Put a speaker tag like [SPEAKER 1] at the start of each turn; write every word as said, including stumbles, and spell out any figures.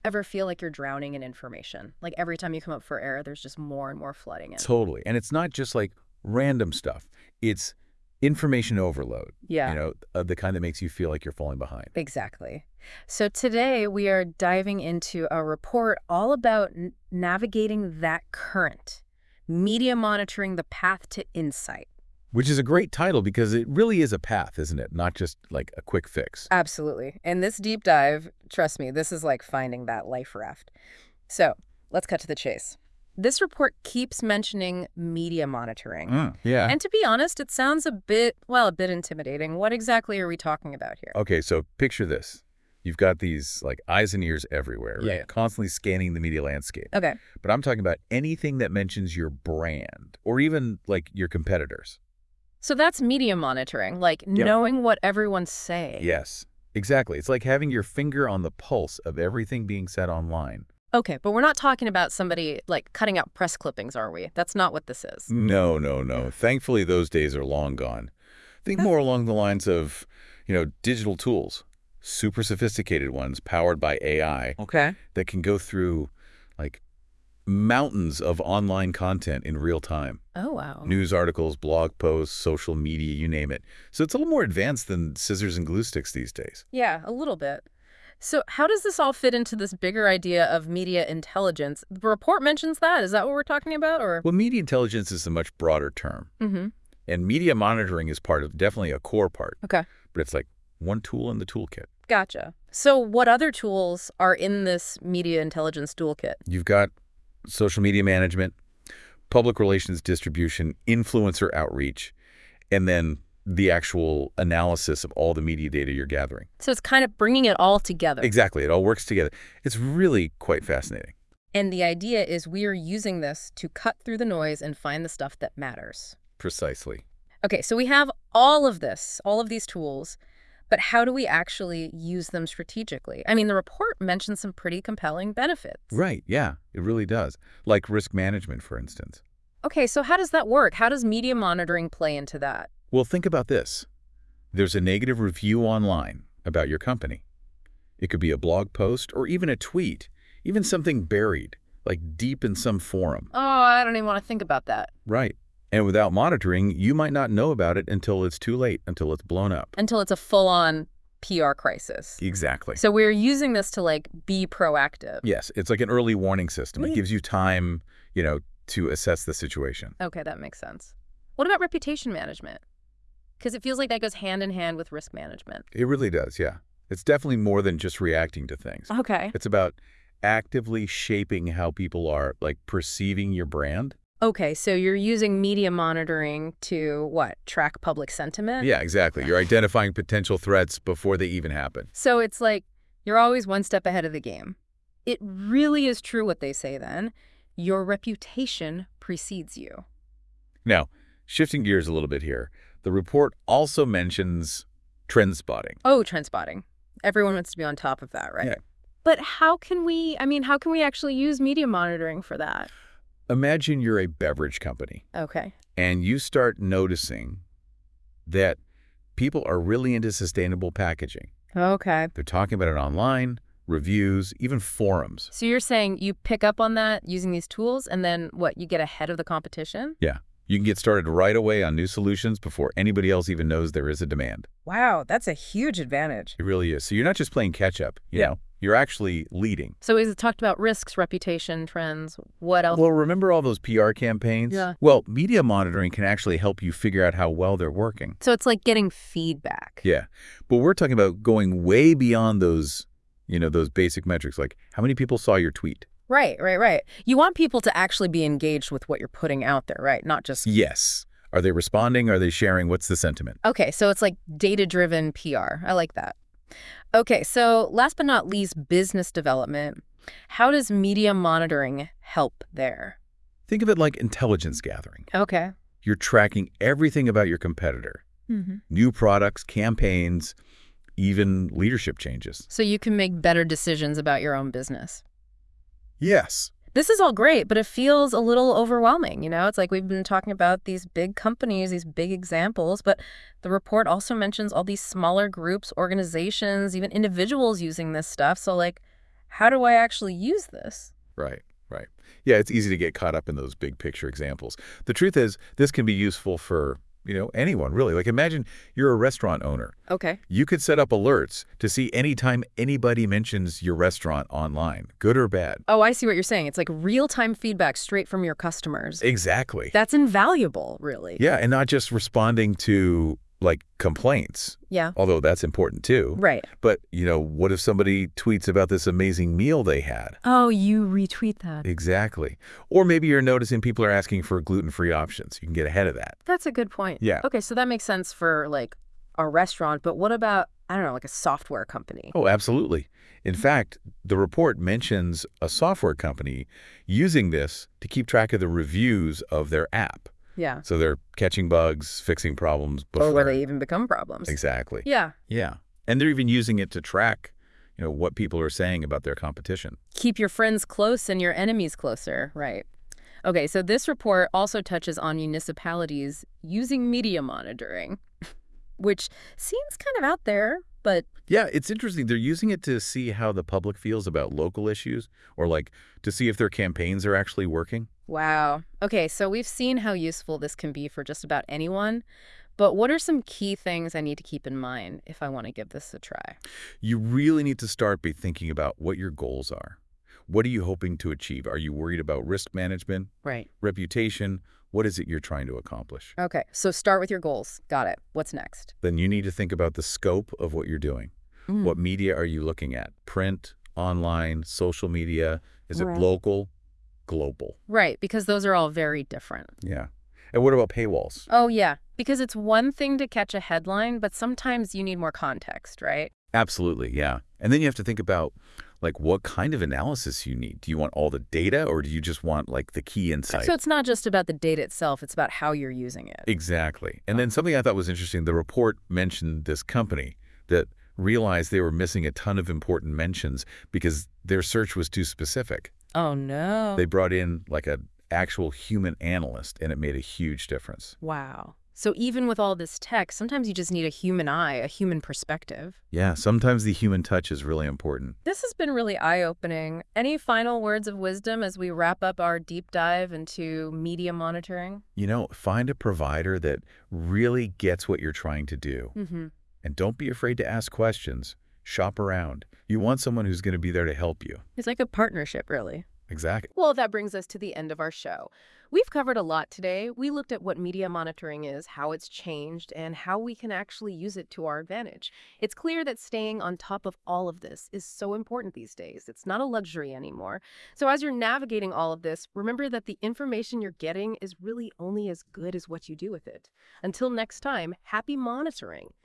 [SPEAKER 1] ever feel like you're drowning in information? Like every time you come up for air, there's just more and more flooding in.
[SPEAKER 2] Totally. And it's not just like random stuff. It's information overload,
[SPEAKER 1] Yeah.
[SPEAKER 2] you know, uh, the kind that makes you feel like you're falling behind.
[SPEAKER 1] Exactly. So today we are diving into a report all about n- navigating that current, media monitoring the path to insight.
[SPEAKER 2] Which is a great title because it really is a path, isn't it? Not just like a quick fix.
[SPEAKER 1] Absolutely. And this deep dive, trust me, this is like finding that life raft. So let's cut to the chase. This report keeps mentioning media monitoring.
[SPEAKER 2] Mm, yeah.
[SPEAKER 1] And to be honest, it sounds a bit, well, a bit intimidating. What exactly are we talking about here?
[SPEAKER 2] Okay, so picture this. You've got these like eyes and ears everywhere, right?
[SPEAKER 1] Yeah.
[SPEAKER 2] Constantly scanning the media landscape.
[SPEAKER 1] Okay.
[SPEAKER 2] But I'm talking about anything that mentions your brand or even like your competitors.
[SPEAKER 1] So that's media monitoring, like
[SPEAKER 2] Yep.
[SPEAKER 1] knowing what everyone's saying.
[SPEAKER 2] Yes, exactly. It's like having your finger on the pulse of everything being said online.
[SPEAKER 1] Okay, but we're not talking about somebody like cutting out press clippings, are we? That's not what this is.
[SPEAKER 2] No, no, no. Thankfully, those days are long gone. Think more along the lines of, you know, digital tools, super sophisticated ones powered by A I
[SPEAKER 1] Okay.
[SPEAKER 2] that can go through like mountains of online content in real time.
[SPEAKER 1] Oh, wow.
[SPEAKER 2] News articles, blog posts, social media, you name it. So it's a little more advanced than scissors and glue sticks these days.
[SPEAKER 1] Yeah, a little bit. So how does this all fit into this bigger idea of media intelligence? The report mentions that. Is that what we're talking about? Or
[SPEAKER 2] Well, media intelligence is a much broader term.
[SPEAKER 1] Mm-hmm.
[SPEAKER 2] And media monitoring is part of, definitely a core part.
[SPEAKER 1] Okay.
[SPEAKER 2] But it's like one tool in the toolkit.
[SPEAKER 1] Gotcha. So what other tools are in this media intelligence toolkit?
[SPEAKER 2] You've got social media management, public relations distribution, influencer outreach, and then the actual analysis of all the media data you're gathering.
[SPEAKER 1] So it's kind of bringing it all together.
[SPEAKER 2] Exactly. It all works together. It's really quite fascinating.
[SPEAKER 1] And the idea is we are using this to cut through the noise and find the stuff that matters.
[SPEAKER 2] Precisely.
[SPEAKER 1] Okay, so we have all of this, all of these tools, but how do we actually use them strategically? I mean, the report mentions some pretty compelling benefits.
[SPEAKER 2] Right. Yeah, it really does. Like risk management, for instance.
[SPEAKER 1] Okay, so how does that work? How does media monitoring play into that?
[SPEAKER 2] Well, think about this. There's a negative review online about your company. It could be a blog post or even a tweet, even something buried, like deep in some forum.
[SPEAKER 1] Oh, I don't even want to think about that.
[SPEAKER 2] Right. And without monitoring, you might not know about it until it's too late, until it's blown up.
[SPEAKER 1] Until it's a full-on P R crisis.
[SPEAKER 2] Exactly.
[SPEAKER 1] So we're using this to, like, be proactive.
[SPEAKER 2] Yes, it's like an early warning system. It
[SPEAKER 1] Neat.
[SPEAKER 2] gives you time, you know, to assess the situation.
[SPEAKER 1] Okay, that makes sense. What about reputation management? Because it feels like that goes hand in hand with risk management.
[SPEAKER 2] It really does, yeah. It's definitely more than just reacting to things.
[SPEAKER 1] Okay.
[SPEAKER 2] It's about actively shaping how people are, like, perceiving your brand.
[SPEAKER 1] Okay, so you're using media monitoring to, what, track public sentiment?
[SPEAKER 2] Yeah, exactly. You're identifying potential threats before they even happen.
[SPEAKER 1] So it's like you're always one step ahead of the game. It really is true what they say then. Your reputation precedes you.
[SPEAKER 2] Now, shifting gears a little bit here, the report also mentions trend spotting.
[SPEAKER 1] Oh, trend spotting. Everyone wants to be on top of that, right?
[SPEAKER 2] Yeah.
[SPEAKER 1] But how can we, I mean, how can we actually use media monitoring for that?
[SPEAKER 2] Imagine you're a beverage company
[SPEAKER 1] Okay.
[SPEAKER 2] and you start noticing that people are really into sustainable packaging.
[SPEAKER 1] Okay.
[SPEAKER 2] They're talking about it online, reviews, even forums.
[SPEAKER 1] So you're saying you pick up on that using these tools and then what, you get ahead of the competition?
[SPEAKER 2] Yeah. You can get started right away on new solutions before anybody else even knows there is a demand.
[SPEAKER 1] Wow, that's a huge advantage.
[SPEAKER 2] It really is. So you're not just playing catch up, you
[SPEAKER 1] Yeah.
[SPEAKER 2] know, you're actually leading.
[SPEAKER 1] So we've talked about risks, reputation, trends. What else?
[SPEAKER 2] Well, remember all those P R campaigns?
[SPEAKER 1] Yeah.
[SPEAKER 2] Well, media monitoring can actually help you figure out how well they're working.
[SPEAKER 1] So it's like getting feedback.
[SPEAKER 2] Yeah. But we're talking about going way beyond those, you know, those basic metrics, like how many people saw your tweet?
[SPEAKER 1] Right, right, right. You want people to actually be engaged with what you're putting out there, right? Not just...
[SPEAKER 2] Yes. Are they responding? Are they sharing? What's the sentiment?
[SPEAKER 1] Okay, so it's like data-driven P R. I like that. Okay, so last but not least, business development. How does media monitoring help there?
[SPEAKER 2] Think of it like intelligence gathering.
[SPEAKER 1] Okay.
[SPEAKER 2] You're tracking everything about your competitor.
[SPEAKER 1] Mm-hmm.
[SPEAKER 2] New products, campaigns, even leadership changes.
[SPEAKER 1] So you can make better decisions about your own business.
[SPEAKER 2] Yes.
[SPEAKER 1] This is all great, but it feels a little overwhelming, you know? It's like we've been talking about these big companies, these big examples, but the report also mentions all these smaller groups, organizations, even individuals using this stuff. So, like, how do I actually use this?
[SPEAKER 2] Right, right. Yeah, it's easy to get caught up in those big picture examples. The truth is, this can be useful for, you know, anyone, really. Like, imagine you're a restaurant owner.
[SPEAKER 1] Okay.
[SPEAKER 2] You could set up alerts to see anytime anybody mentions your restaurant online, good or bad.
[SPEAKER 1] Oh, I see what you're saying. It's like real-time feedback straight from your customers.
[SPEAKER 2] Exactly.
[SPEAKER 1] That's invaluable, really.
[SPEAKER 2] Yeah, and not just responding to, like, complaints,
[SPEAKER 1] Yeah.
[SPEAKER 2] although that's important too.
[SPEAKER 1] Right.
[SPEAKER 2] But, you know, what if somebody tweets about this amazing meal they had?
[SPEAKER 1] Oh, you retweet that.
[SPEAKER 2] Exactly. Or maybe you're noticing people are asking for gluten-free options. You can get ahead of that.
[SPEAKER 1] That's a good point.
[SPEAKER 2] Yeah.
[SPEAKER 1] Okay, so that makes sense for, like, a restaurant, but what about, I don't know, like a software company?
[SPEAKER 2] Oh, absolutely. In fact, the report mentions a software company using this to keep track of the reviews of their app.
[SPEAKER 1] Yeah.
[SPEAKER 2] So they're catching bugs, fixing problems before.
[SPEAKER 1] Or where they even become problems.
[SPEAKER 2] Exactly.
[SPEAKER 1] Yeah.
[SPEAKER 2] Yeah. And they're even using it to track, you know, what people are saying about their competition.
[SPEAKER 1] Keep your friends close and your enemies closer, right? Okay, so this report also touches on municipalities using media monitoring, which seems kind of out there, but
[SPEAKER 2] Yeah, it's interesting. They're using it to see how the public feels about local issues, or like to see if their campaigns are actually working.
[SPEAKER 1] wow. Okay, so we've seen how useful this can be for just about anyone, but what are some key things I need to keep in mind if I want to give this a try?
[SPEAKER 2] You really need to start by thinking about what your goals are. What are you hoping to achieve? Are you worried about risk management,
[SPEAKER 1] Right.
[SPEAKER 2] reputation? What is it you're trying to accomplish?
[SPEAKER 1] Okay, so start with your goals. Got it. What's next?
[SPEAKER 2] Then you need to think about the scope of what you're doing.
[SPEAKER 1] Mm.
[SPEAKER 2] What media are you looking at? Print, online, social media? Is it
[SPEAKER 1] Right.
[SPEAKER 2] local, global?
[SPEAKER 1] Right, because those are all very different.
[SPEAKER 2] Yeah. And what about paywalls?
[SPEAKER 1] Oh, yeah, because it's one thing to catch a headline, but sometimes you need more context, right?
[SPEAKER 2] Absolutely, yeah. And then you have to think about, like, what kind of analysis you need. Do you want all the data, or do you just want, like, the key insight?
[SPEAKER 1] So it's not just about the data itself, it's about how you're using it.
[SPEAKER 2] Exactly. And then something I thought was interesting, the report mentioned this company that realized they were missing a ton of important mentions because their search was too specific.
[SPEAKER 1] Oh, no.
[SPEAKER 2] They brought in, like, an actual human analyst, and it made a huge difference.
[SPEAKER 1] Wow. So even with all this tech, sometimes you just need a human eye, a human perspective.
[SPEAKER 2] Yeah, sometimes the human touch is really important.
[SPEAKER 1] This has been really eye-opening. Any final words of wisdom as we wrap up our deep dive into media monitoring?
[SPEAKER 2] You know, find a provider that really gets what you're trying to do.
[SPEAKER 1] Mm-hmm.
[SPEAKER 2] And don't be afraid to ask questions. Shop around. You want someone who's going to be there to help you.
[SPEAKER 1] It's like a partnership, really.
[SPEAKER 2] Exactly.
[SPEAKER 1] Well, that brings us to the end of our show. We've covered a lot today. We looked at what media monitoring is, how it's changed, and how we can actually use it to our advantage. It's clear that staying on top of all of this is so important these days. It's not a luxury anymore. So as you're navigating all of this, remember that the information you're getting is really only as good as what you do with it. Until next time, happy monitoring.